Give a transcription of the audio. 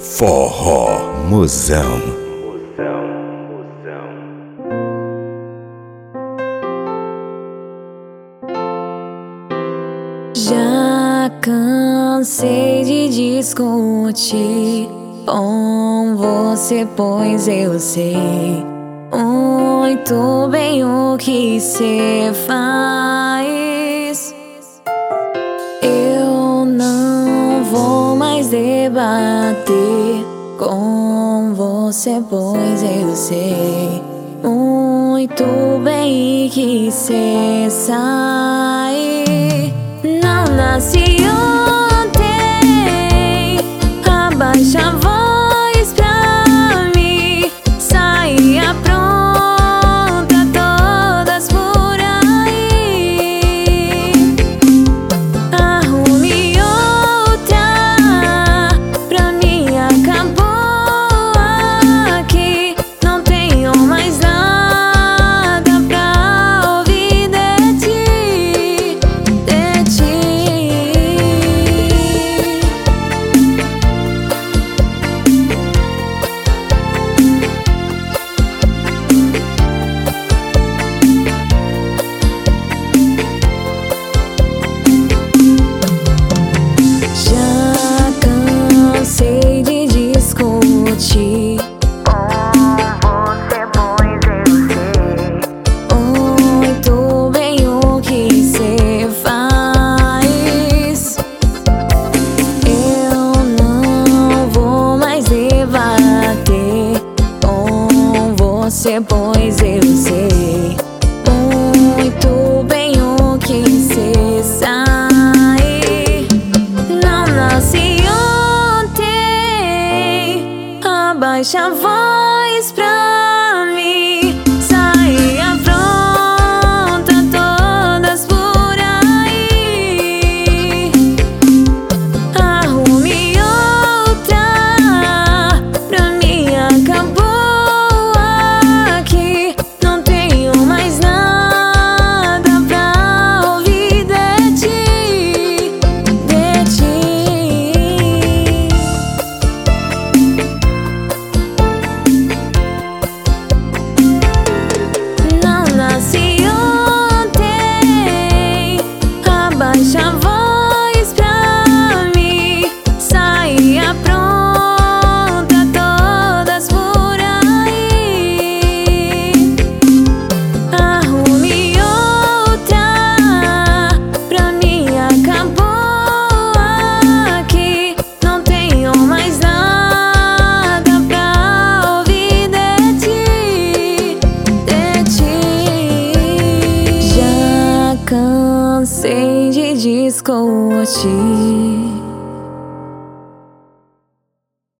Forró Mozão. Já cansei de discutir com você, pois eu sei muito bem o que cê faz. Eu não vou mais debater com você, pois eu sei muito bem que cê sai. Não nasci ontem, abaixa a voz pra mim. Saia pronta, todas por aí. Arrume outra, pra mim acabou aqui. Não tenho mais nada pra ouvir de ti. Pois eu sei muito bem o que cê sai. Não nasci ontem, abaixa a voz pra mim. Saia pronta, todas por aí. Arrume outra, pra mim acabou. Abaixa a voz pra mim. Saia pronta, todas por aí. Arrume outra, pra mim acabou aqui. Não tenho mais nada pra ouvir de ti. Já cansei de discutir